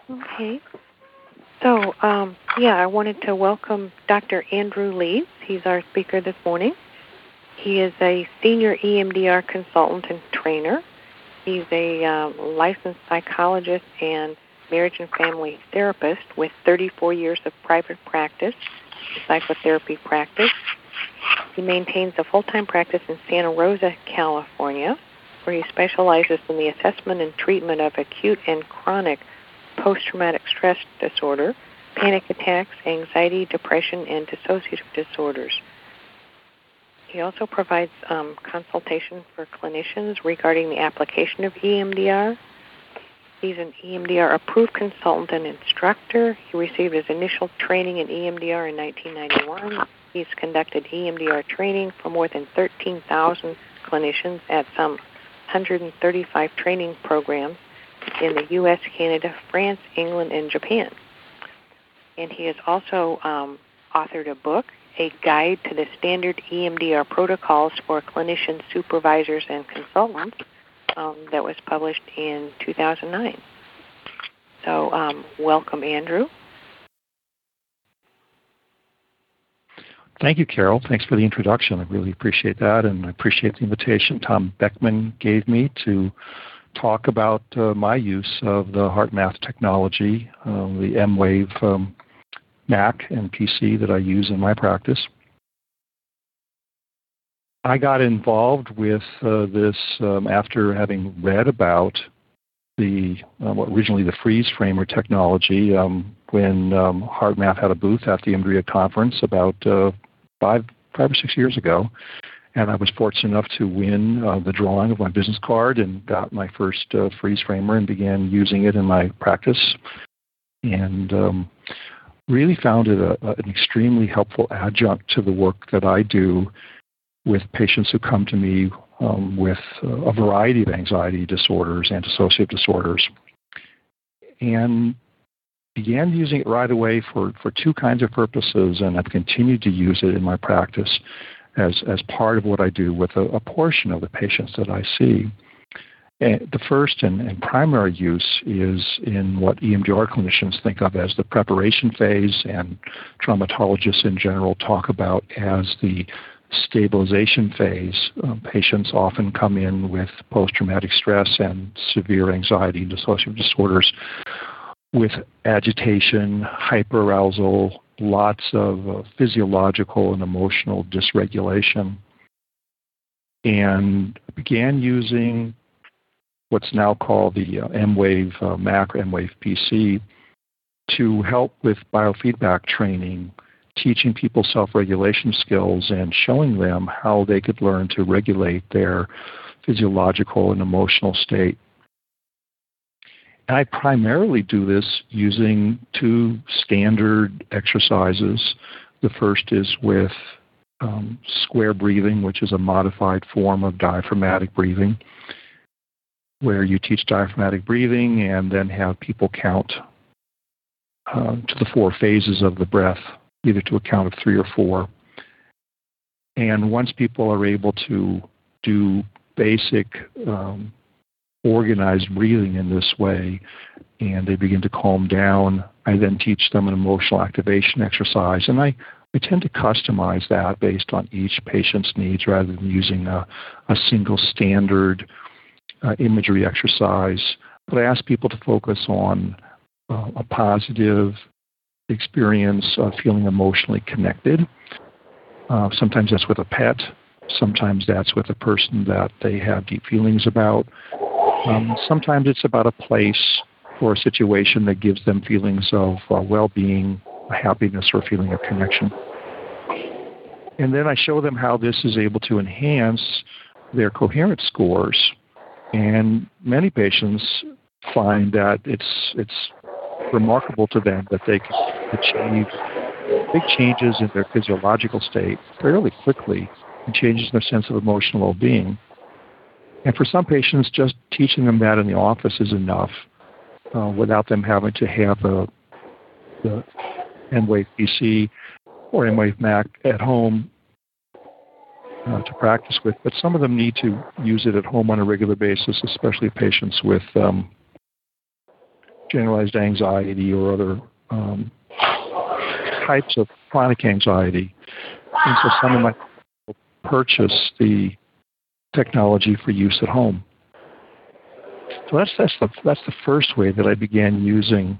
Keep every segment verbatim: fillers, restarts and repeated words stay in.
Okay. So, um, yeah, I wanted to welcome Doctor Andrew Leeds. He's our speaker this morning. He is a senior E M D R consultant and trainer. He's a um, licensed psychologist and marriage and family therapist with thirty-four years of private practice, psychotherapy practice. He maintains a full-time practice in Santa Rosa, California, where he specializes in the assessment and treatment of acute and chronic post-traumatic stress disorder, panic attacks, anxiety, depression, and dissociative disorders. He also provides um, consultation for clinicians regarding the application of E M D R. He's an E M D R approved consultant and instructor. He received his initial training in E M D R in nineteen ninety-one. He's conducted E M D R training for more than thirteen thousand clinicians at some one hundred thirty-five training programs in the U S, Canada, France, England, and Japan. And he has also um, authored a book, A Guide to the Standard E M D R Protocols for Clinicians, Supervisors, and Consultants, um, that was published in two thousand nine. So um, welcome, Andrew. Thank you, Carol. Thanks for the introduction. I really appreciate that, and I appreciate the invitation Tom Beckman gave me to talk about uh, my use of the HeartMath technology, uh, the M-Wave um, Mac and P C that I use in my practice. I got involved with uh, this um, after having read about the uh, well, originally the freeze framer technology um, when um, HeartMath had a booth at the EMDRIA conference about uh, five, five or six years ago. And I was fortunate enough to win uh, the drawing of my business card and got my first uh, freeze framer and began using it in my practice. And um, really found it a, a, an extremely helpful adjunct to the work that I do with patients who come to me um, with uh, a variety of anxiety disorders and dissociative disorders. And began using it right away for, for two kinds of purposes, and I've continued to use it in my practice as, as part of what I do with a, a portion of the patients that I see. And the first and, and primary use is in what E M D R clinicians think of as the preparation phase, and traumatologists in general talk about as the stabilization phase. Um, patients often come in with post-traumatic stress and severe anxiety and dissociative disorders with agitation, hyperarousal, lots of uh, physiological and emotional dysregulation, and began using what's now called the uh, M-Wave uh, Mac or M-Wave P C to help with biofeedback training, teaching people self-regulation skills and showing them how they could learn to regulate their physiological and emotional state. And I primarily do this using two standard exercises. The first is with um, square breathing, which is a modified form of diaphragmatic breathing, where you teach diaphragmatic breathing and then have people count uh, to the four phases of the breath, either to a count of three or four. And once people are able to do basic um, organized breathing in this way, and they begin to calm down, I then teach them an emotional activation exercise. And I, I tend to customize that based on each patient's needs rather than using a, a single standard uh, imagery exercise. But I ask people to focus on uh, a positive experience of feeling emotionally connected. Uh, sometimes that's with a pet. Sometimes that's with a person that they have deep feelings about. Um, sometimes it's about a place or a situation that gives them feelings of uh, well-being, happiness, or feeling of connection. And then I show them how this is able to enhance their coherence scores. And many patients find that it's it's remarkable to them that they can achieve big changes in their physiological state fairly quickly and changes in their sense of emotional well-being. And for some patients, just teaching them that in the office is enough uh, without them having to have a, the M-Wave P C or M-Wave Mac at home uh, to practice with. But some of them need to use it at home on a regular basis, especially patients with um, generalized anxiety or other um, types of chronic anxiety. And so some of my people purchase the technology for use at home. So that's that's the that's the first way that I began using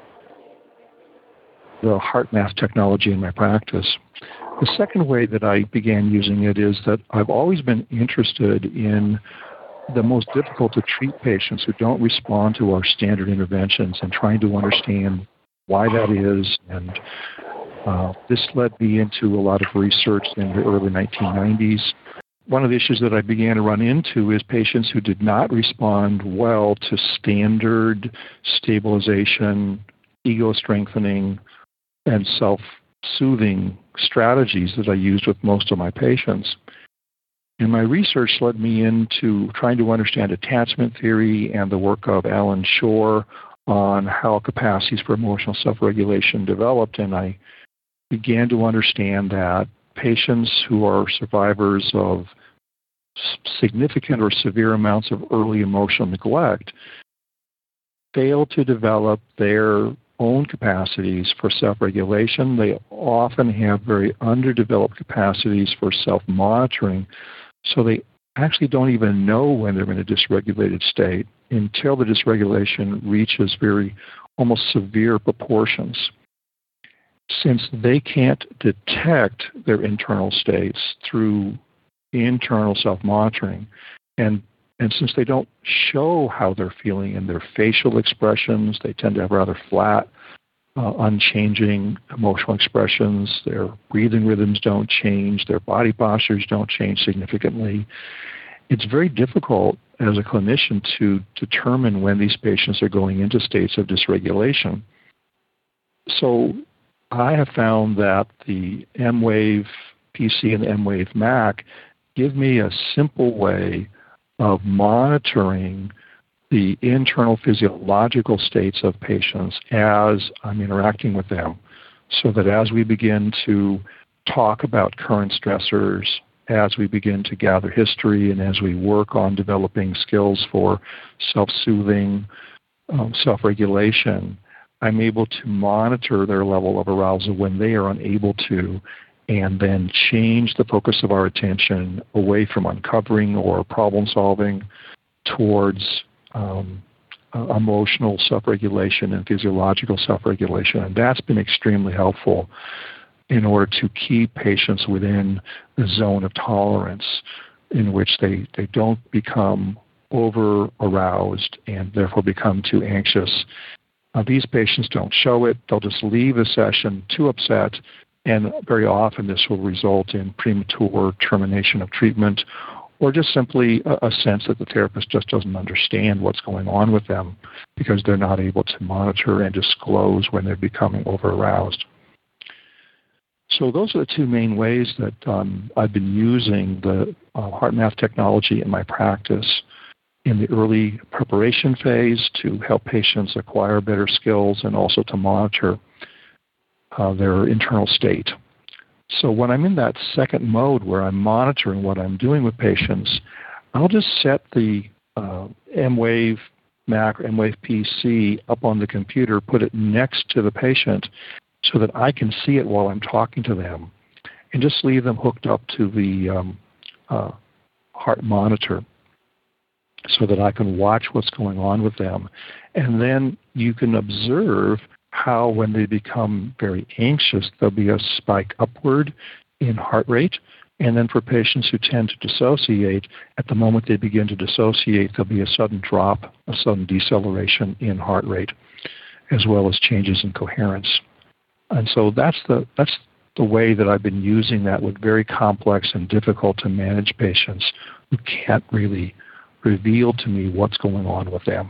the HeartMath technology in my practice. The second way that I began using it is that I've always been interested in the most difficult to treat patients who don't respond to our standard interventions and trying to understand why that is. And uh, this led me into a lot of research in the early nineteen nineties. One of the issues that I began to run into is patients who did not respond well to standard stabilization, ego strengthening, and self-soothing strategies that I used with most of my patients. And my research led me into trying to understand attachment theory and the work of Alan Shore on how capacities for emotional self-regulation developed, and I began to understand that patients who are survivors of significant or severe amounts of early emotional neglect fail to develop their own capacities for self-regulation. They often have very underdeveloped capacities for self-monitoring, so they actually don't even know when they're in a dysregulated state until the dysregulation reaches very almost severe proportions. Since they can't detect their internal states through internal self-monitoring, and and since they don't show how they're feeling in their facial expressions, they tend to have rather flat, uh, unchanging emotional expressions. Their breathing rhythms don't change. Their body postures don't change significantly. It's very difficult as a clinician to determine when these patients are going into states of dysregulation. So I have found that the M-Wave P C and the M-Wave Mac give me a simple way of monitoring the internal physiological states of patients as I'm interacting with them, so that as we begin to talk about current stressors, as we begin to gather history, and as we work on developing skills for self-soothing, um, self-regulation, I'm able to monitor their level of arousal when they are unable to, and then change the focus of our attention away from uncovering or problem solving towards um, uh, emotional self-regulation and physiological self-regulation. And that's been extremely helpful in order to keep patients within the zone of tolerance in which they, they don't become over-aroused and therefore become too anxious. Uh, these patients don't show it. They'll just leave the session too upset, and very often this will result in premature termination of treatment, or just simply a, a sense that the therapist just doesn't understand what's going on with them because they're not able to monitor and disclose when they're becoming over-aroused. So those are the two main ways that um, I've been using the uh, HeartMath technology in my practice in the early preparation phase to help patients acquire better skills and also to monitor uh, their internal state. So when I'm in that second mode where I'm monitoring what I'm doing with patients, I'll just set the uh, M-Wave Mac or M-Wave P C up on the computer, put it next to the patient so that I can see it while I'm talking to them, and just leave them hooked up to the um, uh, heart monitor so that I can watch what's going on with them. And then you can observe how when they become very anxious, there'll be a spike upward in heart rate. And then for patients who tend to dissociate, at the moment they begin to dissociate, there'll be a sudden drop, a sudden deceleration in heart rate, as well as changes in coherence. And so that's the that's the way that I've been using that with very complex and difficult to manage patients who can't really reveal to me what's going on with them.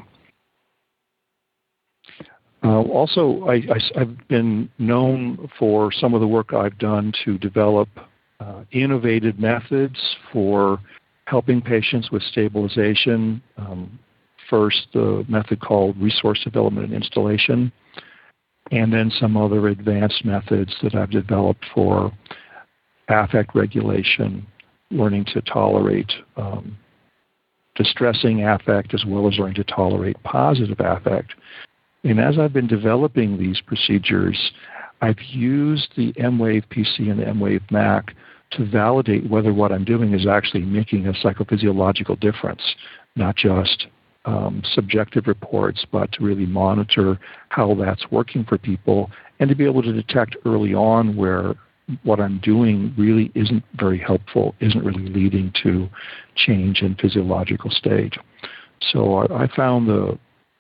Uh, also, I, I, I've been known for some of the work I've done to develop uh, innovative methods for helping patients with stabilization. Um, first, the method called resource development and installation, and then some other advanced methods that I've developed for affect regulation, learning to tolerate um, distressing affect as well as learning to tolerate positive affect. And as I've been developing these procedures, I've used the M-Wave P C and the M-Wave Mac to validate whether what I'm doing is actually making a psychophysiological difference, not just um, subjective reports, but to really monitor how that's working for people and to be able to detect early on where what I'm doing really isn't very helpful, isn't really leading to change in physiological state. So I, I found the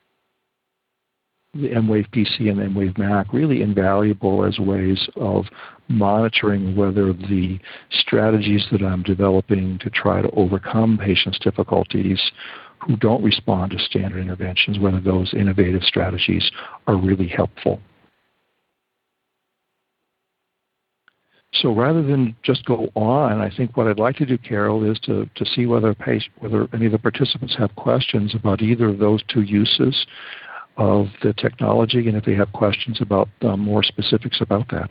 the M-Wave P C and M-Wave Mac really invaluable as ways of monitoring whether the strategies that I'm developing to try to overcome patients' difficulties who don't respond to standard interventions, whether those innovative strategies are really helpful. So rather than just go on, I think what I'd like to do, Carol, is to, to see whether, patient, whether any of the participants have questions about either of those two uses of the technology, and if they have questions about um, more specifics about that.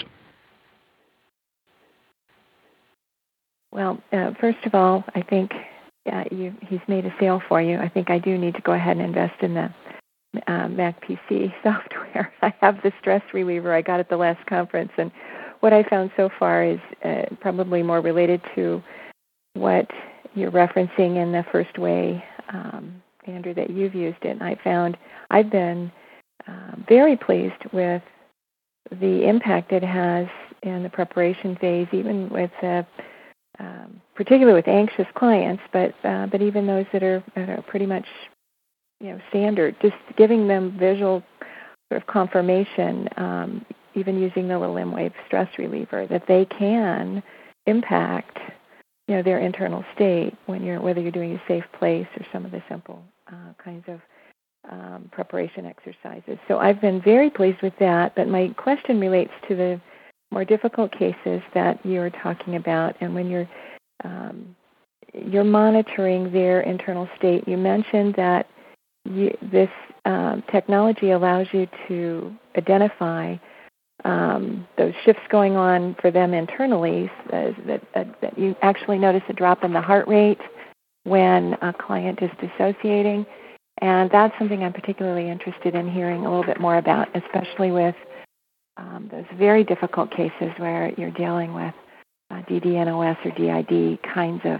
Well, uh, first of all, I think uh, you, he's made a sale for you. I think I do need to go ahead and invest in the uh, Mac P C software. I have the stress reliever I got at the last conference, and what I found so far is uh, probably more related to what you're referencing in the first way, um, Andrew, that you've used it. And I found I've been uh, very pleased with the impact it has in the preparation phase, even with, uh, um, particularly with anxious clients, but uh, but even those that are, that are pretty much, you know, standard. Just giving them visual sort of confirmation, um, even using the little M-Wave stress reliever, that they can impact, you know, their internal state when you're, whether you're doing a safe place or some of the simple uh, kinds of um, preparation exercises. So I've been very pleased with that, but my question relates to the more difficult cases that you're talking about, and when you're um, you're monitoring their internal state. You mentioned that you, this um, technology allows you to identify Um, those shifts going on for them internally, uh, that, uh, that you actually notice a drop in the heart rate when a client is dissociating. And that's something I'm particularly interested in hearing a little bit more about, especially with um, those very difficult cases where you're dealing with uh, D D N O S or D I D kinds of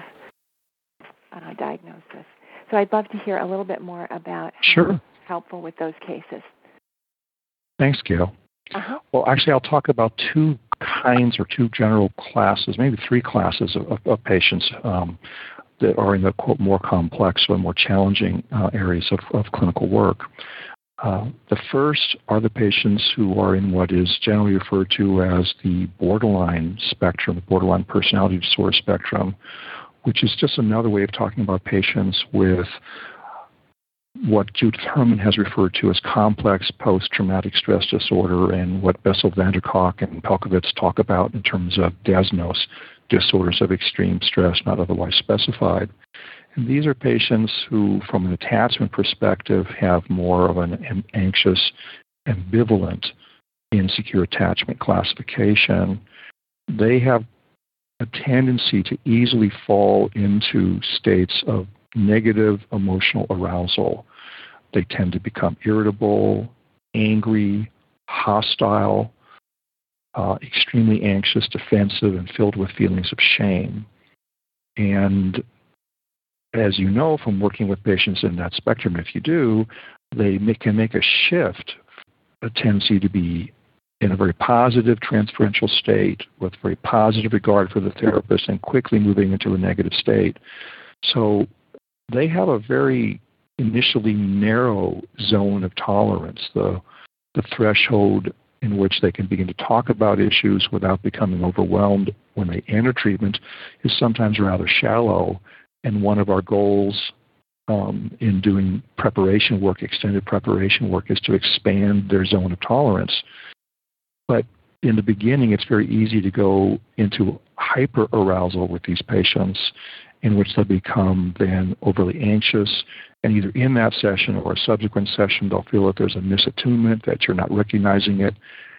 uh, diagnosis. So I'd love to hear a little bit more about how Sure. helpful with those cases. Thanks, Gail. Uh-huh. Well, actually, I'll talk about two kinds or two general classes, maybe three classes of, of, of patients um, that are in the, quote, more complex or more challenging uh, areas of, of clinical work. Uh, the first are the patients who are in what is generally referred to as the borderline spectrum, the borderline personality disorder spectrum, which is just another way of talking about patients with what Judith Herman has referred to as complex post-traumatic stress disorder, and what Bessel van der Kolk and Pelcovitz talk about in terms of D S N O S, disorders of extreme stress not otherwise specified. And these are patients who, from an attachment perspective, have more of an anxious, ambivalent, insecure attachment classification. They have a tendency to easily fall into states of negative emotional arousal. They tend to become irritable, angry, hostile, uh, extremely anxious, defensive, and filled with feelings of shame. And as you know from working with patients in that spectrum, if you do, they make, can make a shift, a tendency to be in a very positive transferential state with very positive regard for the therapist, and quickly moving into a negative state. So they have a very initially narrow zone of tolerance. The, the threshold in which they can begin to talk about issues without becoming overwhelmed when they enter treatment is sometimes rather shallow. And one of our goals um, in doing preparation work, extended preparation work, is to expand their zone of tolerance. But in the beginning, it's very easy to go into hyperarousal with these patients, in which they become then overly anxious, and either in that session or a subsequent session, they'll feel that there's a misattunement, that you're not recognizing it.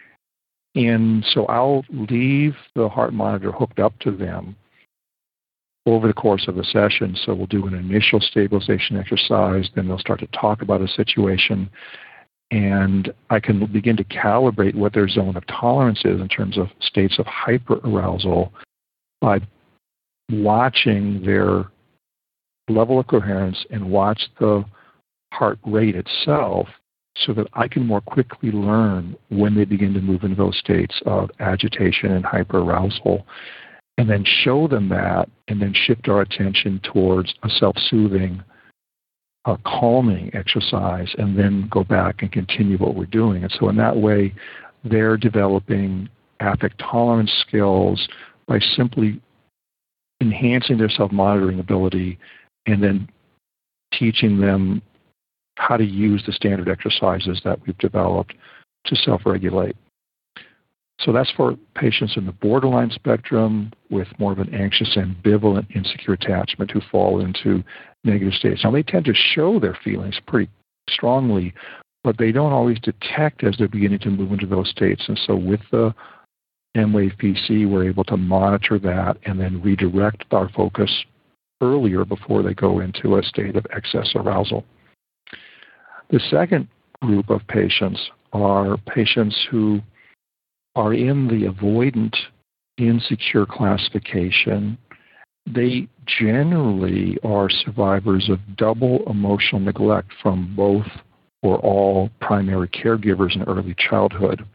And so I'll leave the heart monitor hooked up to them over the course of the session. So we'll do an initial stabilization exercise, then they'll start to talk about a situation, And I can begin to calibrate what their zone of tolerance is in terms of states of hyperarousal by watching their level of coherence and watch the heart rate itself, so that I can more quickly learn when they begin to move into those states of agitation and hyperarousal, and then show them that, and then shift our attention towards a self-soothing, a calming exercise, and then go back and continue what we're doing. And so in that way, they're developing affect tolerance skills by simply enhancing their self-monitoring ability and then teaching them how to use the standard exercises that we've developed to self-regulate. So that's for patients in the borderline spectrum with more of an anxious, ambivalent, insecure attachment who fall into negative states. Now, they tend to show their feelings pretty strongly, but they don't always detect as they're beginning to move into those states. And so with the M-Wave P C, we're able to monitor that and then redirect our focus earlier before they go into a state of excess arousal. The second group of patients are patients who are in the avoidant insecure classification. They generally are survivors of double emotional neglect from both or all primary caregivers in early childhood.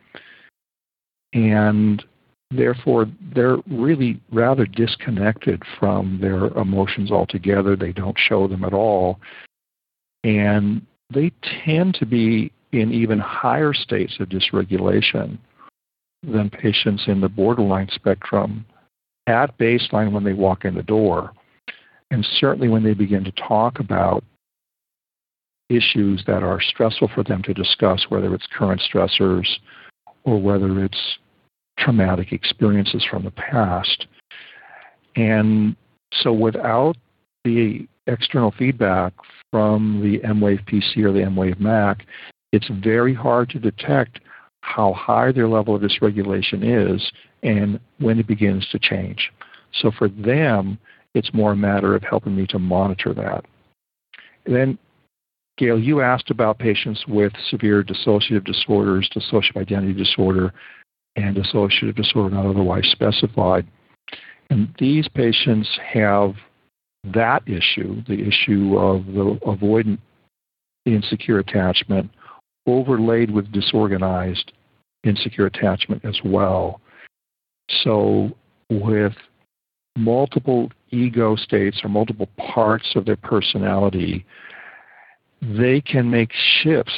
And therefore, they're really rather disconnected from their emotions altogether. They don't show them at all. And they tend to be in even higher states of dysregulation than patients in the borderline spectrum at baseline when they walk in the door. And certainly when they begin to talk about issues that are stressful for them to discuss, whether it's current stressors or whether it's traumatic experiences from the past. And so without the external feedback from the M-Wave P C or the M-Wave Mac, it's very hard to detect how high their level of dysregulation is and when it begins to change. So for them, it's more a matter of helping me to monitor that. And then, Gail, you asked about patients with severe dissociative disorders, dissociative identity disorder, and dissociative disorder not otherwise specified. And these patients have that issue, the issue of the avoidant insecure attachment, overlaid with disorganized insecure attachment as well. So with multiple ego states or multiple parts of their personality, they can make shifts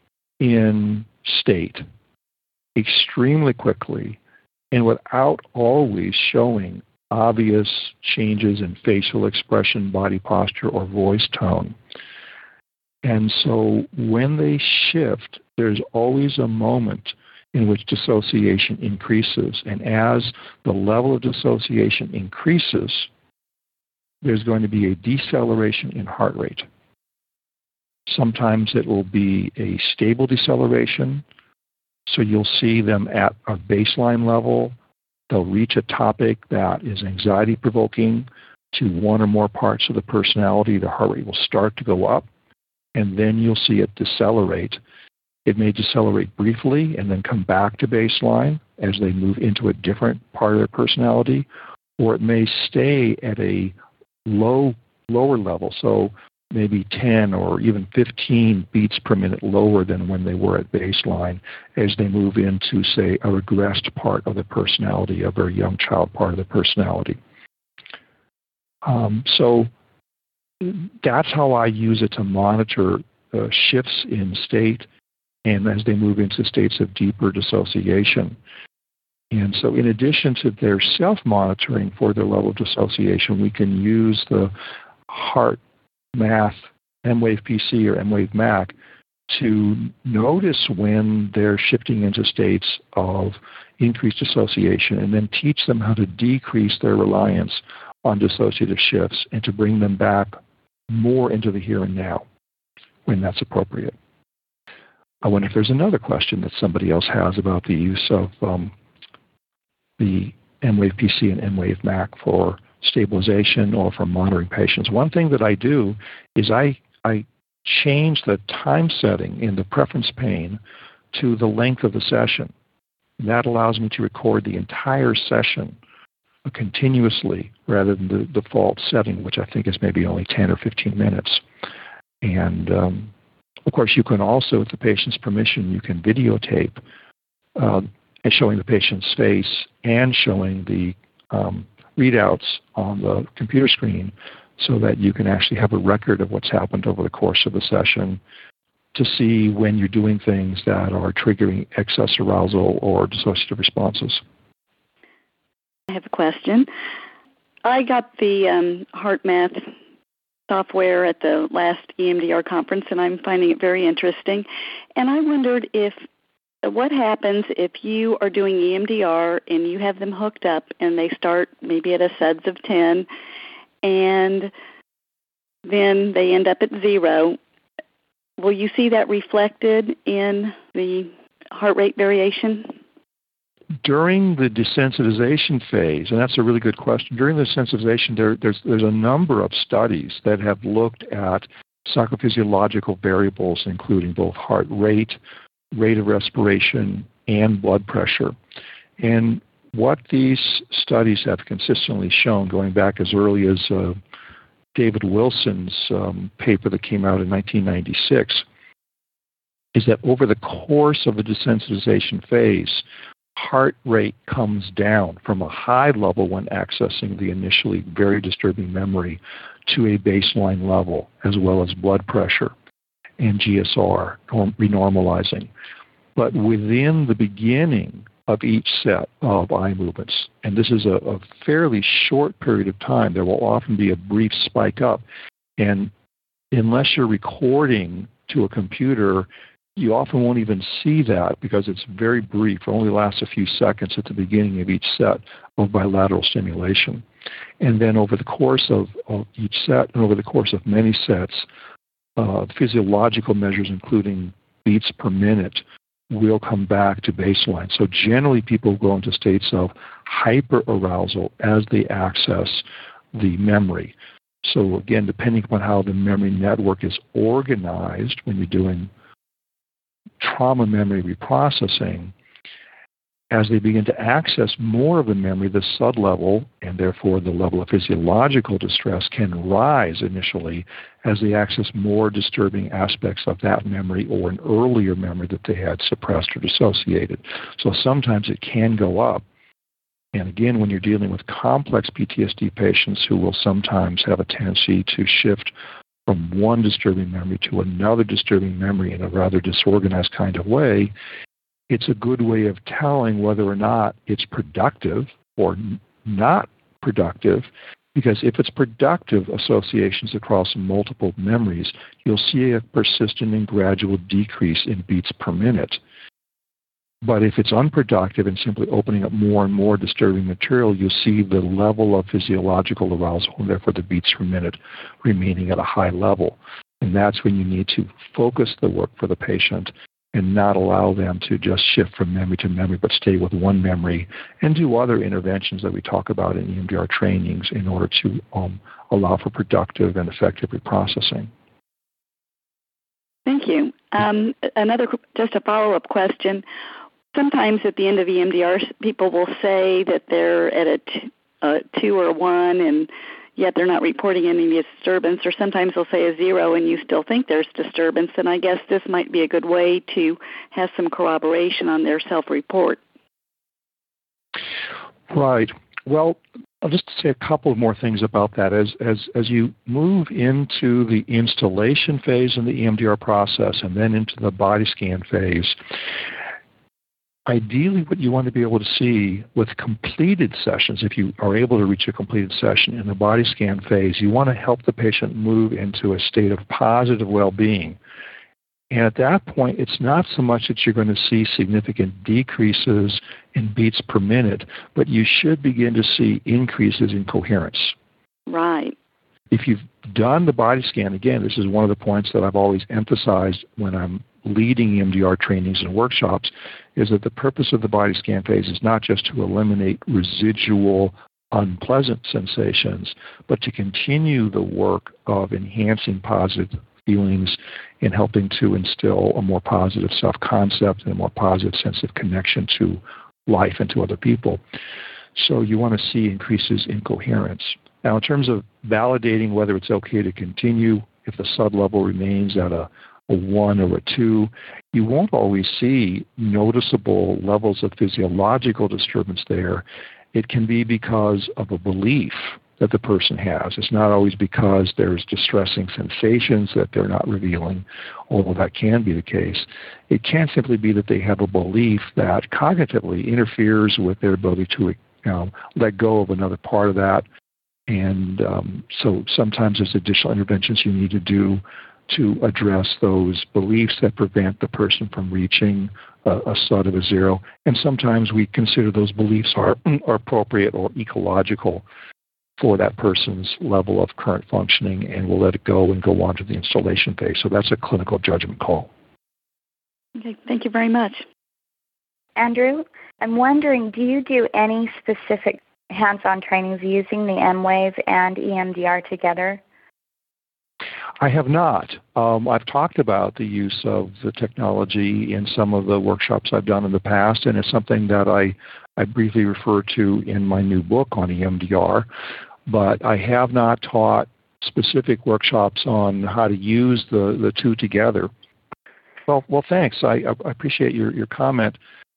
in state extremely quickly and without always showing obvious changes in facial expression, body posture, or voice tone. And so when they shift, there's always a moment in which dissociation increases. And as the level of dissociation increases, there's going to be a deceleration in heart rate. Sometimes it will be a stable deceleration. So you'll see them at a baseline level. They'll reach a topic that is anxiety-provoking to one or more parts of the personality. The heart rate will start to go up, and then you'll see it decelerate. It may decelerate briefly and then come back to baseline as they move into a different part of their personality, or it may stay at a low, lower level, so maybe ten or even fifteen beats per minute lower than when they were at baseline as they move into, say, a regressed part of the personality, a very young child part of the personality. Um, so that's how I use it to monitor uh, shifts in state and as they move into states of deeper dissociation. And so in addition to their self-monitoring for their level of dissociation, we can use the heart math, M-Wave P C or M-Wave Mac to notice when they're shifting into states of increased dissociation and then teach them how to decrease their reliance on dissociative shifts and to bring them back more into the here and now when that's appropriate. I wonder if there's another question that somebody else has about the use of um, the M-Wave P C and M-Wave Mac for stabilization or for monitoring patients. One thing that I do is I, I change the time setting in the preference pane to the length of the session. And that allows me to record the entire session continuously rather than the default setting, which I think is maybe only ten or fifteen minutes. And um, of course, you can also, with the patient's permission, you can videotape uh, showing the patient's face and showing the um, readouts on the computer screen so that you can actually have a record of what's happened over the course of the session to see when you're doing things that are triggering excess arousal or dissociative responses. I have a question. I got the um, HeartMath software at the last E M D R conference, and I'm finding it very interesting. And I wondered if what happens if you are doing E M D R and you have them hooked up and they start maybe at a S U D S of ten, and then they end up at zero. Will you see that reflected in the heart rate variation? During the desensitization phase, and that's a really good question, during the sensitization, there, there's, there's a number of studies that have looked at psychophysiological variables, including both heart rate, rate of respiration, and blood pressure. And what these studies have consistently shown, going back as early as uh, David Wilson's um, paper that came out in nineteen ninety-six, is that over the course of the desensitization phase, heart rate comes down from a high level when accessing the initially very disturbing memory to a baseline level, as well as blood pressure and G S R renormalizing. But within the beginning of each set of eye movements, and this is a, a fairly short period of time, there will often be a brief spike up. And unless you're recording to a computer, you often won't even see that because it's very brief. It only lasts a few seconds at the beginning of each set of bilateral stimulation. And then over the course of, of each set and over the course of many sets, uh, physiological measures, including beats per minute, will come back to baseline. So generally people go into states of hyperarousal as they access the memory. So again, depending upon how the memory network is organized when you're doing trauma memory reprocessing, as they begin to access more of the memory, the S U D level, and therefore the level of physiological distress, can rise initially as they access more disturbing aspects of that memory or an earlier memory that they had suppressed or dissociated. So sometimes it can go up. And again, when you're dealing with complex P T S D patients who will sometimes have a tendency to shift from one disturbing memory to another disturbing memory in a rather disorganized kind of way, it's a good way of telling whether or not it's productive or n- not productive, because if it's productive associations across multiple memories, you'll see a persistent and gradual decrease in beats per minute. But if it's unproductive and simply opening up more and more disturbing material, you'll see the level of physiological arousal and therefore the beats per minute remaining at a high level. And that's when you need to focus the work for the patient and not allow them to just shift from memory to memory, but stay with one memory and do other interventions that we talk about in E M D R trainings in order to um, allow for productive and effective reprocessing. Thank you. Um, another, just a follow-up question. Sometimes at the end of E M D R, people will say that they're at a, t- a two or a one, and yet they're not reporting any disturbance, or sometimes they'll say a zero and you still think there's disturbance, and I guess this might be a good way to have some corroboration on their self-report. Right. Well, I'll just say a couple of more things about that. As, as, as you move into the installation phase in the E M D R process and then into the body scan phase, ideally, what you want to be able to see with completed sessions, if you are able to reach a completed session in the body scan phase, you want to help the patient move into a state of positive well-being. And at that point, it's not so much that you're going to see significant decreases in beats per minute, but you should begin to see increases in coherence. Right. If you've done the body scan, again, this is one of the points that I've always emphasized when I'm leading E M D R trainings and workshops, is that the purpose of the body scan phase is not just to eliminate residual unpleasant sensations, but to continue the work of enhancing positive feelings and helping to instill a more positive self-concept and a more positive sense of connection to life and to other people. So you want to see increases in coherence. Now, in terms of validating whether it's okay to continue, if the S U D level remains at a, a one or a two, you won't always see noticeable levels of physiological disturbance there. It can be because of a belief that the person has. It's not always because there's distressing sensations that they're not revealing, although that can be the case. It can simply be that they have a belief that cognitively interferes with their ability to you know, let go of another part of that. And um, so sometimes there's additional interventions you need to do to address those beliefs that prevent the person from reaching a, a S U D of a zero. And sometimes we consider those beliefs are, are appropriate or ecological for that person's level of current functioning, and we'll let it go and go on to the installation phase. So that's a clinical judgment call. Okay, thank you very much. Andrew, I'm wondering, do you do any specific hands-on trainings using the M-Wave and E M D R together? I have not. Um, I've talked about the use of the technology in some of the workshops I've done in the past, and it's something that I, I briefly refer to in my new book on E M D R, but I have not taught specific workshops on how to use the, the two together. Well, well, thanks. I, I appreciate your, your comment.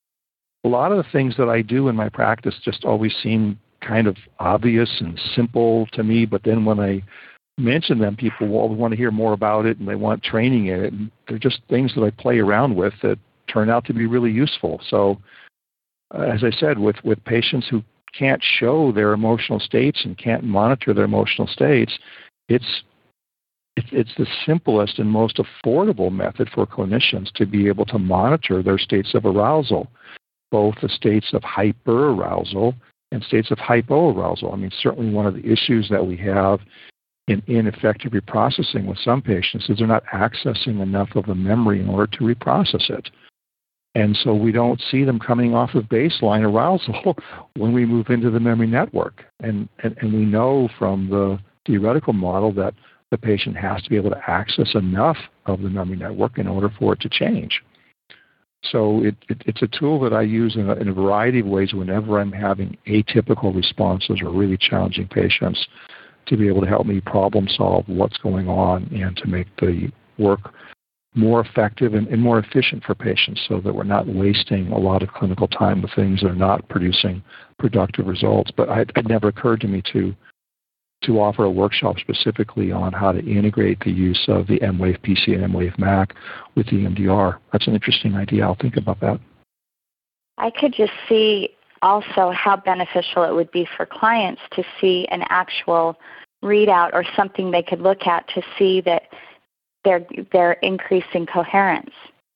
A lot of the things that I do in my practice just always seem kind of obvious and simple to me, but then when I mention them, people will want to hear more about it and they want training in it. And they're just things that I play around with that turn out to be really useful. So uh, as I said, with, with patients who can't show their emotional states and can't monitor their emotional states, it's It's, it's the simplest and most affordable method for clinicians to be able to monitor their states of arousal, both the states of hyperarousal and states of hypoarousal. I mean, certainly one of the issues that we have in ineffective reprocessing with some patients is they're not accessing enough of the memory in order to reprocess it. And so we don't see them coming off of baseline arousal when we move into the memory network. And, and, and we know from the theoretical model that the patient has to be able to access enough of the memory network in order for it to change. So it, it, it's a tool that I use in a, in a variety of ways whenever I'm having atypical responses or really challenging patients, to be able to help me problem solve what's going on and to make the work more effective and, and more efficient for patients so that we're not wasting a lot of clinical time with things that are not producing productive results. But I, it never occurred to me to to offer a workshop specifically on how to integrate the use of the M-Wave P C and M-Wave M A C with E M D R. That's an interesting idea. I'll think about that. I could just see also how beneficial it would be for clients to see an actual readout or something they could look at to see that they're, they're increasing coherence.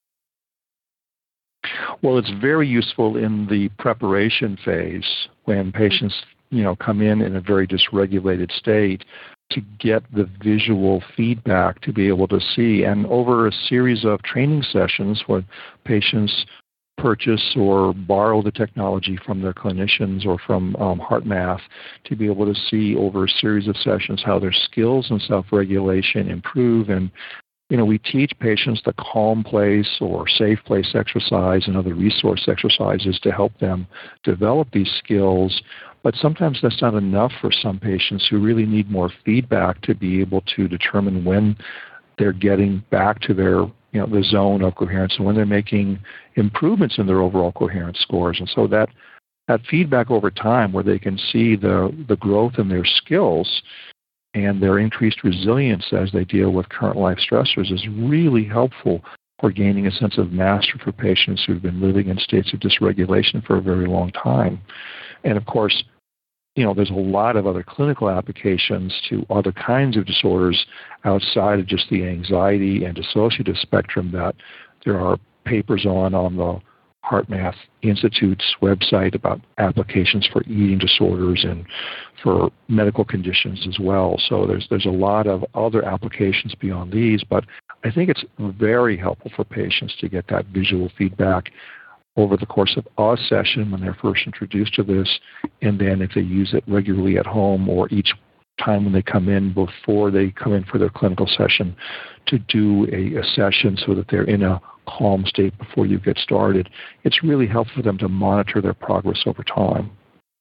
Well, it's very useful in the preparation phase when patients you know, come in in a very dysregulated state to get the visual feedback to be able to see. And over a series of training sessions where patients purchase or borrow the technology from their clinicians or from um, HeartMath to be able to see over a series of sessions how their skills and self-regulation improve. And, you know, we teach patients the calm place or safe place exercise and other resource exercises to help them develop these skills. But sometimes that's not enough for some patients who really need more feedback to be able to determine when they're getting back to their, you know, the zone of coherence and when they're making improvements in their overall coherence scores. And so that that feedback over time where they can see the, the growth in their skills and their increased resilience as they deal with current life stressors is really helpful for gaining a sense of mastery for patients who've been living in states of dysregulation for a very long time. And of course, you know, there's a lot of other clinical applications to other kinds of disorders outside of just the anxiety and dissociative spectrum that there are papers on on the HeartMath Institute's website about applications for eating disorders and for medical conditions as well. So there's there's a lot of other applications beyond these, but I think it's very helpful for patients to get that visual feedback over the course of a session when they're first introduced to this, and then if they use it regularly at home or each time when they come in before they come in for their clinical session to do a, a session so that they're in a calm state before you get started. It's really helpful for them to monitor their progress over time.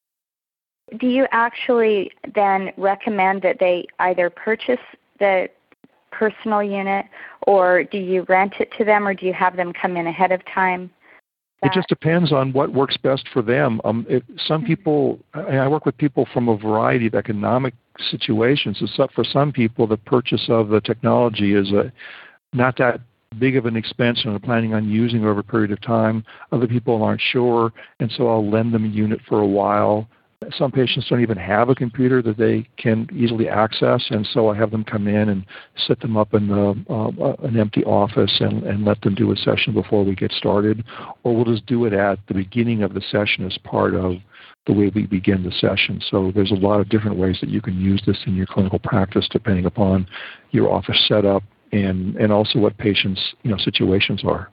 Do you actually then recommend that they either purchase the personal unit, or do you rent it to them, or do you have them come in ahead of time? It just depends on what works best for them. Um, if some people, I work with people from a variety of economic situations. So for some people, the purchase of the technology is a, not that big of an expense and are planning on using it over a period of time. Other people aren't sure, and so I'll lend them a unit for a while. Some patients don't even have a computer that they can easily access, and so I have them come in and set them up in the, uh, an empty office and, and let them do a session before we get started. Or we'll just do it at the beginning of the session as part of the way we begin the session. So there's a lot of different ways that you can use this in your clinical practice depending upon your office setup and, and also what patients' you know, situations are.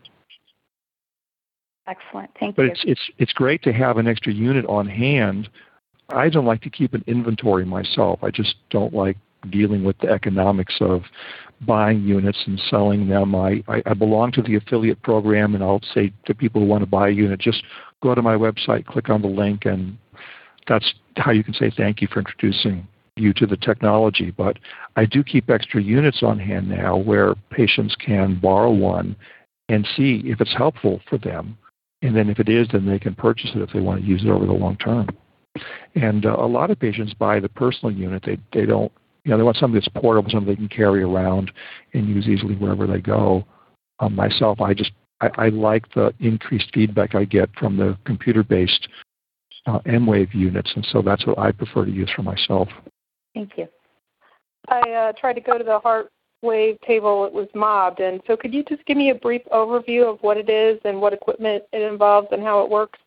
Excellent. Thank but you. But it's, it's, it's great to have an extra unit on hand. I don't like to keep an inventory myself. I just don't like dealing with the economics of buying units and selling them. I, I, I belong to the affiliate program, and I'll say to people who want to buy a unit, just go to my website, click on the link, and that's how you can say thank you for introducing you to the technology. But I do keep extra units on hand now where patients can borrow one and see if it's helpful for them. And then if it is, then they can purchase it if they want to use it over the long term. And uh, a lot of patients buy the personal unit. They they don't, you know, they want something that's portable, something they can carry around and use easily wherever they go. Um, myself, I just, I, I like the increased feedback I get from the computer-based uh, M-Wave units, and so that's what I prefer to use for myself. Thank you. I uh, tried to go to the HeartWave table. It was mobbed, and so could you just give me a brief overview of what it is and what equipment it involves and how it works?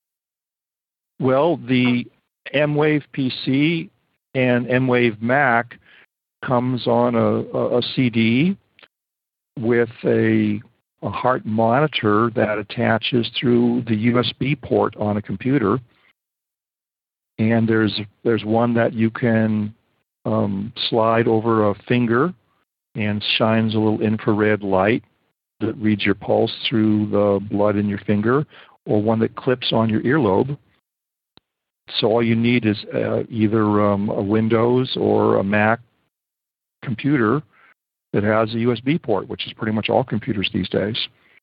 Well, the M-Wave P C and M-Wave Mac comes on a, a, a C D with a, a heart monitor that attaches through the U S B port on a computer. And there's there's one that you can um, slide over a finger and shines a little infrared light that reads your pulse through the blood in your finger, or one that clips on your earlobe. So all you need is uh, either um, a Windows or a Mac computer that has a U S B port, which is pretty much all computers these days.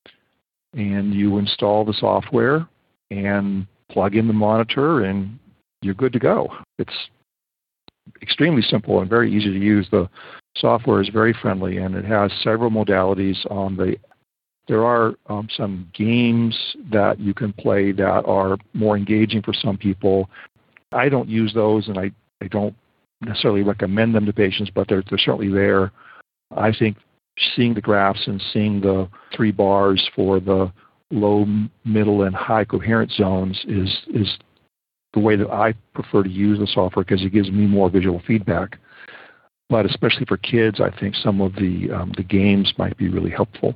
And you install the software and plug in the monitor, and you're good to go. It's extremely simple and very easy to use. The software is very friendly, and it has several modalities on the There are um, some games that you can play that are more engaging for some people. I don't use those, and I, I don't necessarily recommend them to patients, but they're, they're certainly there. I think seeing the graphs and seeing the three bars for the low, middle, and high coherence zones is, is the way that I prefer to use the software because it gives me more visual feedback. But especially for kids, I think some of the, um, the games might be really helpful.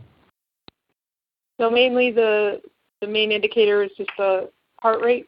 So mainly the the main indicator is just the heart rate?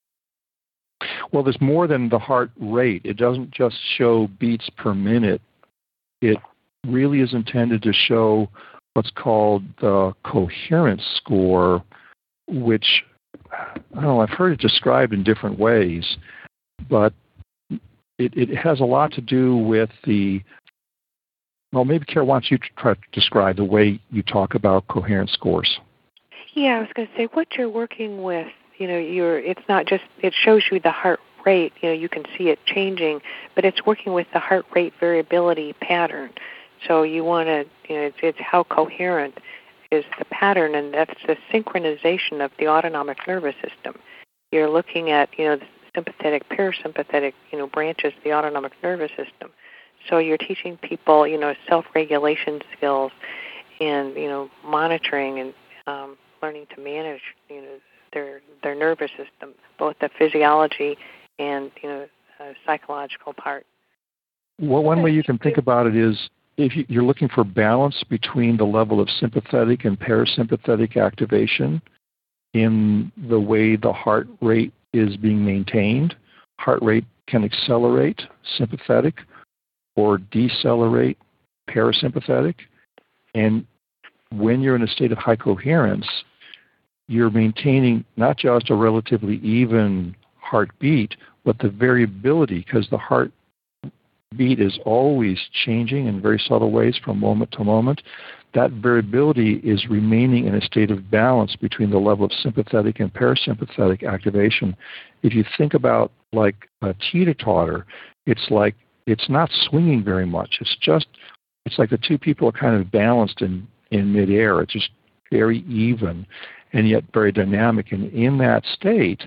Well, there's more than the heart rate. It doesn't just show beats per minute. It really is intended to show what's called the coherence score, which, I don't know, I've heard it described in different ways, but it, it has a lot to do with the Well, maybe, Kara, why don't you try to describe the way you talk about coherence scores? Yeah, I was going to say what you're working with. You know, you're. It's not just it shows you the heart rate. You know, you can see it changing, but it's working with the heart rate variability pattern. So you want to, you know, it's, it's how coherent is the pattern, and that's the synchronization of the autonomic nervous system. You're looking at, you know, the sympathetic, parasympathetic, you know, branches of the autonomic nervous system. So you're teaching people, you know, self-regulation skills and, you know, monitoring and um, learning to manage, you know, their their nervous system, both the physiology and, you know, uh, psychological part. Well, one way you can think about it is if you're looking for balance between the level of sympathetic and parasympathetic activation in the way the heart rate is being maintained. Heart rate can accelerate sympathetic or decelerate parasympathetic. And when you're in a state of high coherence, you're maintaining not just a relatively even heartbeat, but the variability, because the heartbeat is always changing in very subtle ways from moment to moment. That variability is remaining in a state of balance between the level of sympathetic and parasympathetic activation. If you think about like a teeter-totter, it's like it's not swinging very much. It's just, it's like the two people are kind of balanced in, in midair. It's just very even and yet very dynamic. And in that state,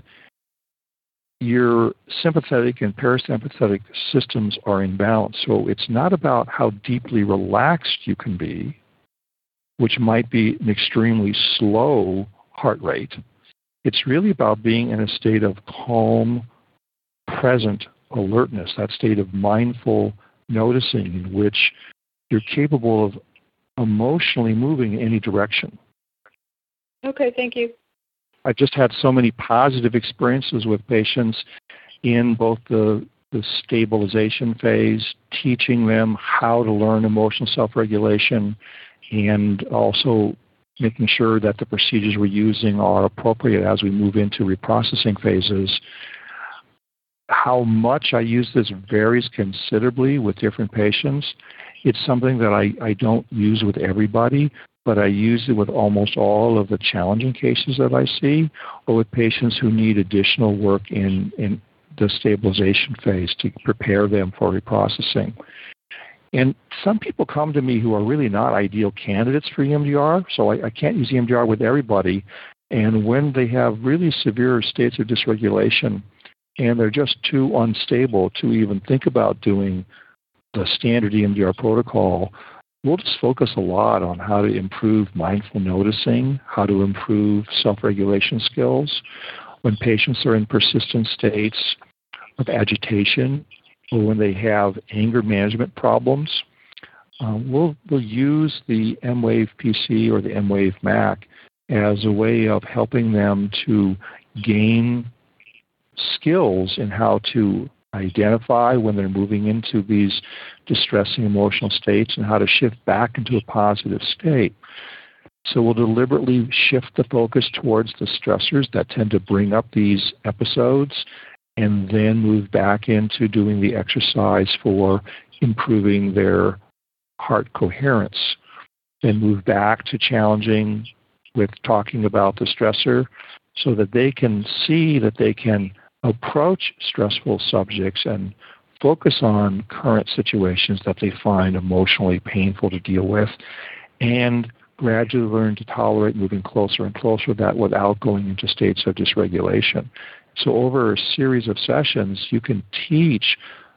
your sympathetic and parasympathetic systems are in balance. So it's not about how deeply relaxed you can be, which might be an extremely slow heart rate. It's really about being in a state of calm, present alertness, that state of mindful noticing in which you're capable of emotionally moving in any direction. Okay, thank you. I've just had so many positive experiences with patients in both the, the stabilization phase, teaching them how to learn emotional self-regulation, and also making sure that the procedures we're using are appropriate as we move into reprocessing phases. How much I use this varies considerably with different patients. It's something that I, I don't use with everybody, but I use it with almost all of the challenging cases that I see, or with patients who need additional work in, in the stabilization phase to prepare them for reprocessing. And some people come to me who are really not ideal candidates for E M D R, so I, I can't use E M D R with everybody. And when they have really severe states of dysregulation and they're just too unstable to even think about doing the standard E M D R protocol, we'll just focus a lot on how to improve mindful noticing, how to improve self-regulation skills. When patients are in persistent states of agitation or when they have anger management problems, uh, we'll, we'll use the M-Wave P C or the M-Wave Mac as a way of helping them to gain skills in how to identify when they're moving into these distressing emotional states and how to shift back into a positive state. So we'll deliberately shift the focus towards the stressors that tend to bring up these episodes and then move back into doing the exercise for improving their heart coherence. Then move back to challenging with talking about the stressor so that they can see that they can approach stressful subjects and focus on current situations that they find emotionally painful to deal with, and gradually learn to tolerate moving closer and closer to that without going into states of dysregulation. So over a series of sessions, you can teach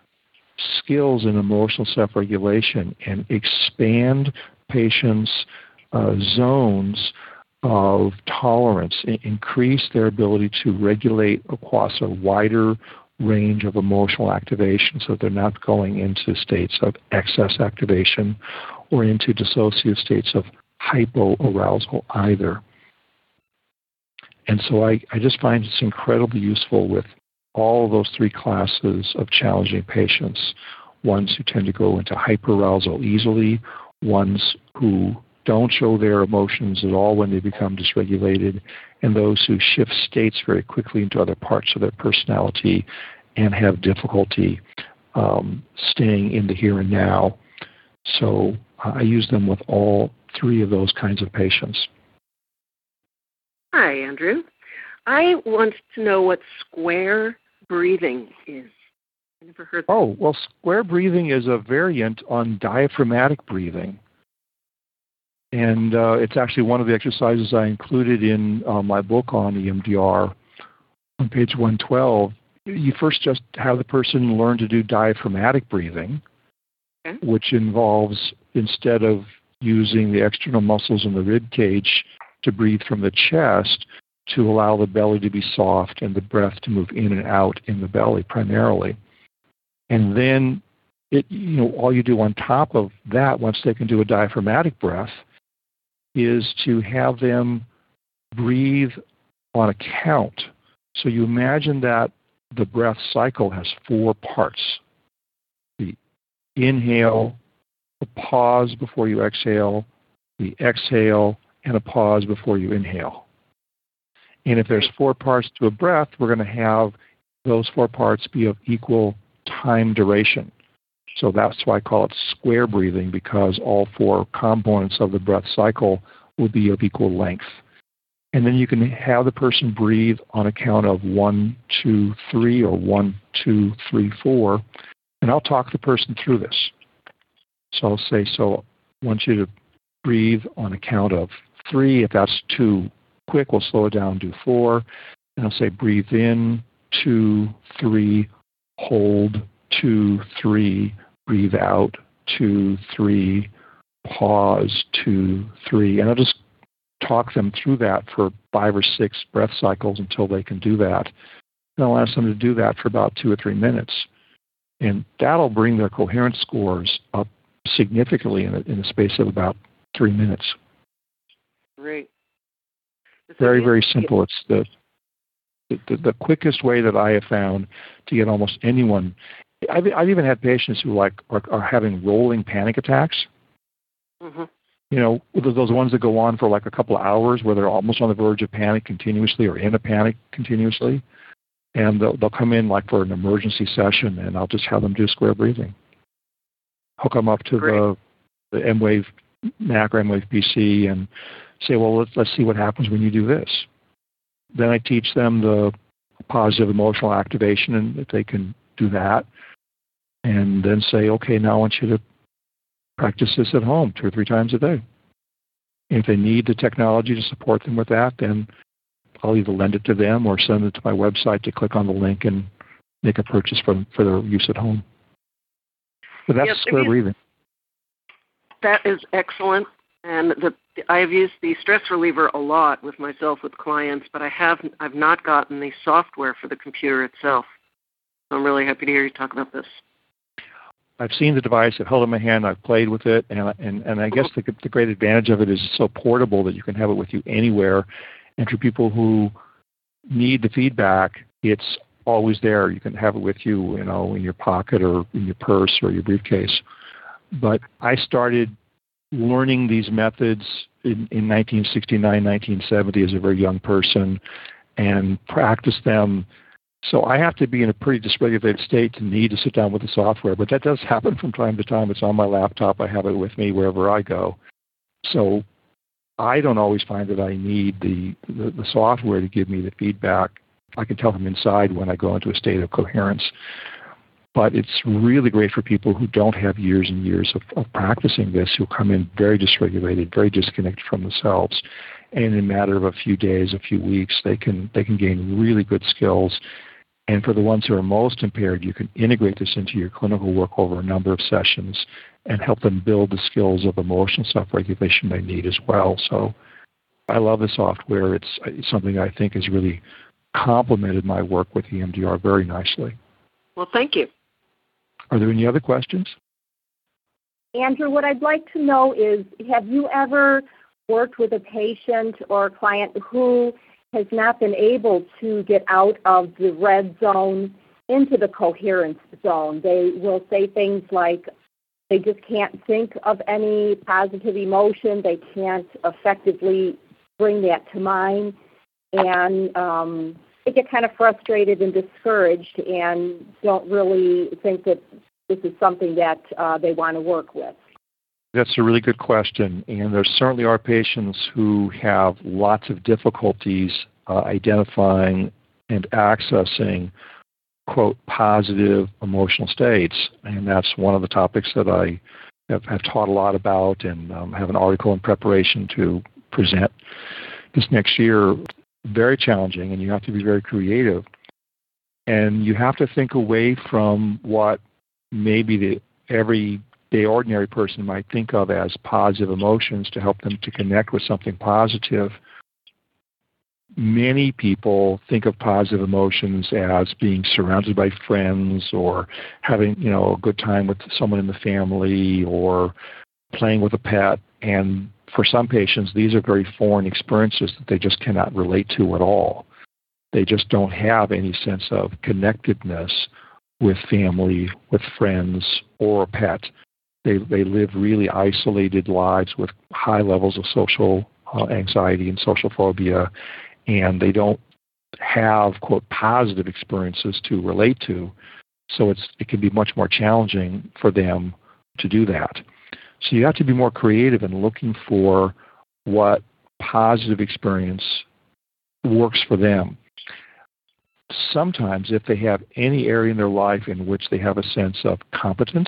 skills in emotional self-regulation and expand patients' uh, zones of tolerance, increase their ability to regulate across a wider range of emotional activation so they're not going into states of excess activation or into dissociative states of hypoarousal either. And so I, I just find it's incredibly useful with all of those three classes of challenging patients, ones who tend to go into hyperarousal easily, ones who don't show their emotions at all when they become dysregulated, and those who shift states very quickly into other parts of their personality and have difficulty um, staying in the here and now. So uh, I use them with all three of those kinds of patients. Hi, Andrew. I want to know what square breathing is. I never heard that. Oh, well, square breathing is a variant on diaphragmatic breathing. And uh, it's actually one of the exercises I included in uh, my book on E M D R on page one twelve. You first just have the person learn to do diaphragmatic breathing, okay, which involves, instead of using the external muscles in the rib cage to breathe from the chest, to allow the belly to be soft and the breath to move in and out in the belly primarily. And then it, you know, all you do on top of that, once they can do a diaphragmatic breath, is to have them breathe on a count. So you imagine that the breath cycle has four parts. The inhale, a pause before you exhale, the exhale, and a pause before you inhale. And if there's four parts to a breath, we're going to have those four parts be of equal time duration. So that's why I call it square breathing, because all four components of the breath cycle will be of equal length. And then you can have the person breathe on a count of one, two, three, or one, two, three, four. And I'll talk the person through this. So I'll say, so I want you to breathe on a count of three. If that's too quick, we'll slow it down, do four. And I'll say, breathe in, two, three, hold, two, three, breathe out, two, three, pause, two, three. And I'll just talk them through that for five or six breath cycles until they can do that. And I'll ask them to do that for about two or three minutes. And that'll bring their coherence scores up significantly in a, in the space of about three minutes. Great. Very, very simple. It's the, the the quickest way that I have found to get almost anyone. I've, I've even had patients who like are, are having rolling panic attacks. Mm-hmm. You know, those ones that go on for like a couple of hours where they're almost on the verge of panic continuously or in a panic continuously. And they'll, they'll come in like for an emergency session, and I'll just have them do square breathing. Hook them up to the, the M-Wave Mac or M-Wave P C and say, well, let's, let's see what happens when you do this. Then I teach them the positive emotional activation, and if they can do that, and then say, okay, now I want you to practice this at home two or three times a day. And if they need the technology to support them with that, then I'll either lend it to them or send it to my website to click on the link and make a purchase for, for their use at home. But that's yes, square you, breathing. That is excellent. And the, I have used the stress reliever a lot with myself, with clients, but I have I've not gotten the software for the computer itself. So I'm really happy to hear you talk about this. I've seen the device. I've held it in my hand. I've played with it, and and, and I guess the, the great advantage of it is it's so portable that you can have it with you anywhere. And for people who need the feedback, it's always there. You can have it with you, you know, in your pocket or in your purse or your briefcase. But I started learning these methods in, in nineteen sixty-nine, nineteen seventy as a very young person, and practiced them. So I have to be in a pretty dysregulated state to need to sit down with the software, but that does happen from time to time. It's on my laptop. I have it with me wherever I go. So I don't always find that I need the, the, the software to give me the feedback. I can tell them inside when I go into a state of coherence. But it's really great for people who don't have years and years of, of practicing this, who come in very dysregulated, very disconnected from themselves. And in a matter of a few days, a few weeks, they can they can gain really good skills. And for the ones who are most impaired, you can integrate this into your clinical work over a number of sessions and help them build the skills of emotional self-regulation they need as well. So I love the software. It's, it's something I think has really complemented my work with E M D R very nicely. Well, thank you. Are there any other questions? Andrew, what I'd like to know is, have you ever worked with a patient or a client who has not been able to get out of the red zone into the coherence zone? They will say things like they just can't think of any positive emotion. They can't effectively bring that to mind. And um, they get kind of frustrated and discouraged and don't really think that this is something that uh, they want to work with. That's a really good question, and there certainly are patients who have lots of difficulties uh, identifying and accessing, quote, positive emotional states, and that's one of the topics that I have, have taught a lot about and um, have an article in preparation to present this next year. Very challenging, and you have to be very creative, and you have to think away from what maybe the every the ordinary person might think of as positive emotions to help them to connect with something positive. Many people think of positive emotions as being surrounded by friends or having, you know, a good time with someone in the family or playing with a pet. And for some patients, these are very foreign experiences that they just cannot relate to at all. They just don't have any sense of connectedness with family, with friends, or a pet. They they live really isolated lives with high levels of social uh, anxiety and social phobia, and they don't have, quote, positive experiences to relate to. So it's it can be much more challenging for them to do that. So you have to be more creative in looking for what positive experience works for them. Sometimes if they have any area in their life in which they have a sense of competence,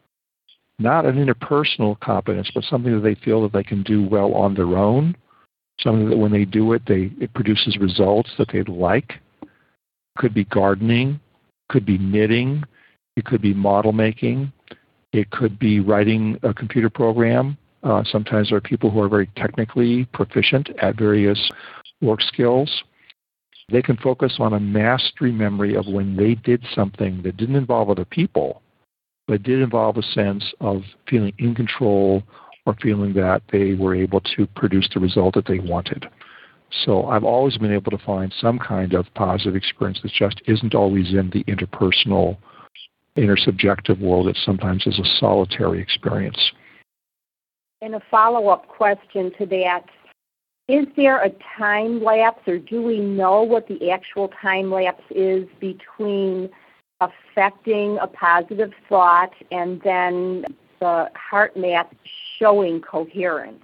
not an interpersonal competence, but something that they feel that they can do well on their own, something that when they do it, they it produces results that they like. Could be gardening, could be knitting, it could be model making, it could be writing a computer program. Uh, sometimes there are people who are very technically proficient at various work skills. They can focus on a mastery memory of when they did something that didn't involve other people, but did involve a sense of feeling in control or feeling that they were able to produce the result that they wanted. So I've always been able to find some kind of positive experience that just isn't always in the interpersonal, intersubjective world. It sometimes is a solitary experience. And a follow-up question to that, is there a time lapse, or do we know what the actual time lapse is between affecting a positive thought and then the HeartMath showing coherence?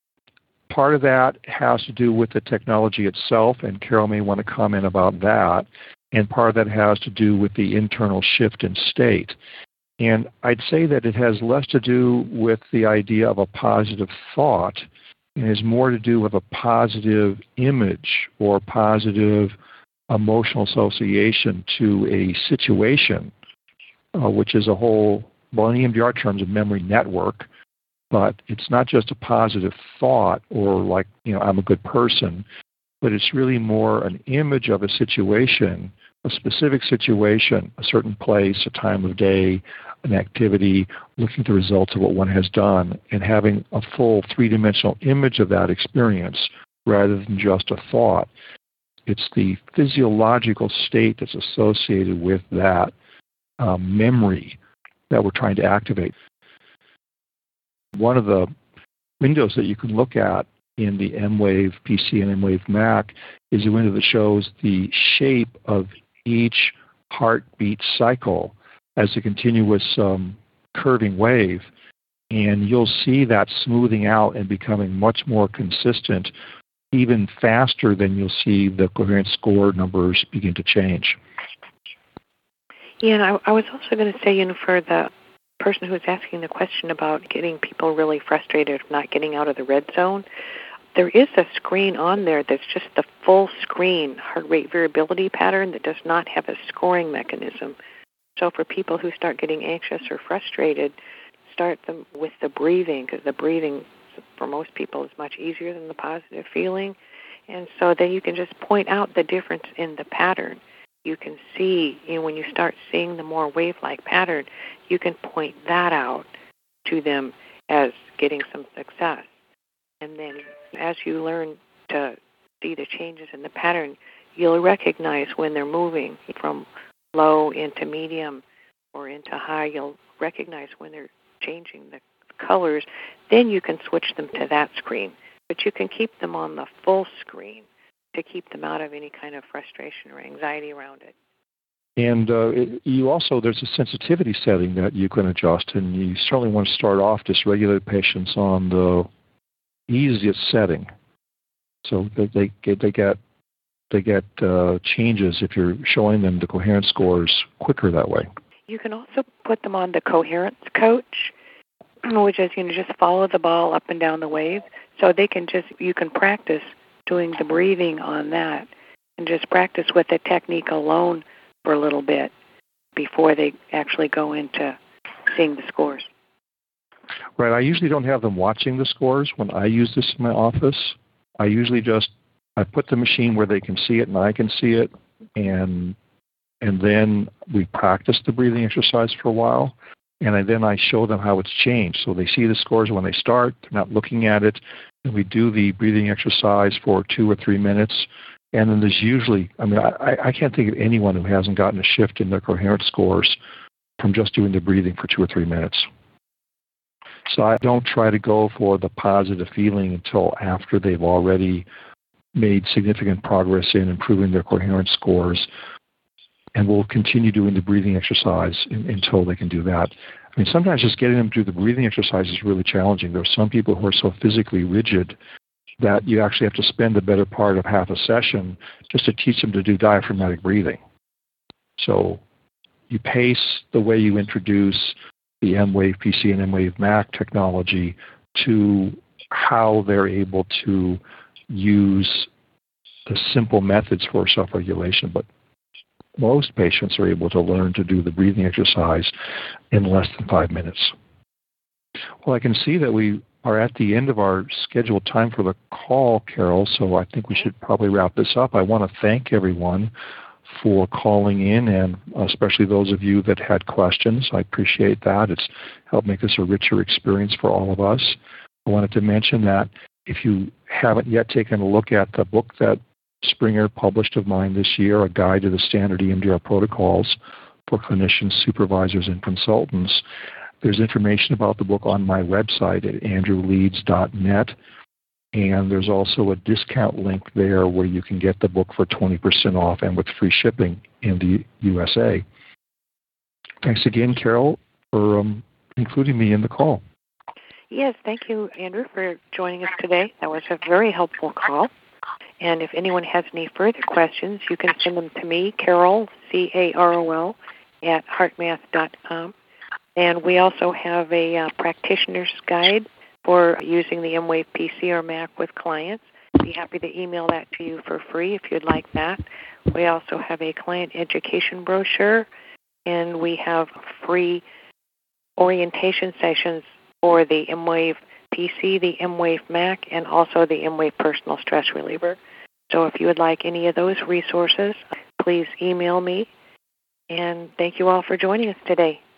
Part of that has to do with the technology itself, and Carol may want to comment about that, and part of that has to do with the internal shift in state. And I'd say that it has less to do with the idea of a positive thought and has more to do with a positive image or positive emotional association to a situation, uh, which is a whole, well, in E M D R terms, a memory network. But it's not just a positive thought or like, you know, I'm a good person, but it's really more an image of a situation, a specific situation, a certain place, a time of day, an activity, looking at the results of what one has done, and having a full three-dimensional image of that experience rather than just a thought. It's the physiological state that's associated with that um, memory that we're trying to activate. One of the windows that you can look at in the M-Wave P C and M-Wave Mac is a window that shows the shape of each heartbeat cycle as a continuous um, curving wave, and you'll see that smoothing out and becoming much more consistent, even faster than you'll see the coherence score numbers begin to change. Yeah, and I, I was also going to say, you know, for the person who was asking the question about getting people really frustrated of not getting out of the red zone, there is a screen on there that's just the full screen heart rate variability pattern that does not have a scoring mechanism. So for people who start getting anxious or frustrated, start them with the breathing, because the breathing for most people is much easier than the positive feeling. And so then you can just point out the difference in the pattern. You can see, you know, when you start seeing the more wave-like pattern, you can point that out to them as getting some success. And then as you learn to see the changes in the pattern, you'll recognize when they're moving from low into medium or into high. You'll recognize when they're changing the colors. Then you can switch them to that screen. But you can keep them on the full screen to keep them out of any kind of frustration or anxiety around it. And uh, it, you also, there's a sensitivity setting that you can adjust, and you certainly want to start off dysregulated patients on the easiest setting, so that they get they get they get uh, changes if you're showing them the coherence scores quicker that way. You can also put them on the coherence coach, which is, you know, just follow the ball up and down the wave, so they can just you can practice doing the breathing on that, and just practice with the technique alone for a little bit before they actually go into seeing the scores. Right. I usually don't have them watching the scores when I use this in my office. I usually just I put the machine where they can see it and I can see it, and and then we practice the breathing exercise for a while, and I, then I show them how it's changed. So they see the scores when they start. They're not looking at it. And we do the breathing exercise for two or three minutes. And then there's usually, I mean, I, I can't think of anyone who hasn't gotten a shift in their coherence scores from just doing the breathing for two or three minutes. So I don't try to go for the positive feeling until after they've already made significant progress in improving their coherence scores. And we'll continue doing the breathing exercise in, until they can do that. I mean, sometimes just getting them to do the breathing exercise is really challenging. There are some people who are so physically rigid that you actually have to spend the better part of half a session just to teach them to do diaphragmatic breathing. So you pace the way you introduce the M-Wave P C and M-Wave Mac technology to how they're able to use the simple methods for self-regulation. But most patients are able to learn to do the breathing exercise in less than five minutes. Well, I can see that we are at the end of our scheduled time for the call, Carol, so I think we should probably wrap this up. I want to thank everyone for calling in, and especially those of you that had questions. I appreciate that. It's helped make this a richer experience for all of us. I wanted to mention that if you haven't yet taken a look at the book that Springer published of mine this year, A Guide to the Standard E M D R Protocols for Clinicians, Supervisors, and Consultants, there's information about the book on my website at andrew leeds dot net, and there's also a discount link there where you can get the book for twenty percent off and with free shipping in the U S A. Thanks again, Carol, for um, including me in the call. Yes, thank you, Andrew, for joining us today. That was a very helpful call. And if anyone has any further questions, you can send them to me, Carol, C A R O L, at heartmath dot com. And we also have a uh, practitioner's guide for using the M-Wave P C or Mac with clients. I'd be happy to email that to you for free if you'd like that. We also have a client education brochure, and we have free orientation sessions for the M-Wave P C, the M-Wave Mac, and also the M-Wave Personal Stress Reliever. So if you would like any of those resources, please email me. And thank you all for joining us today.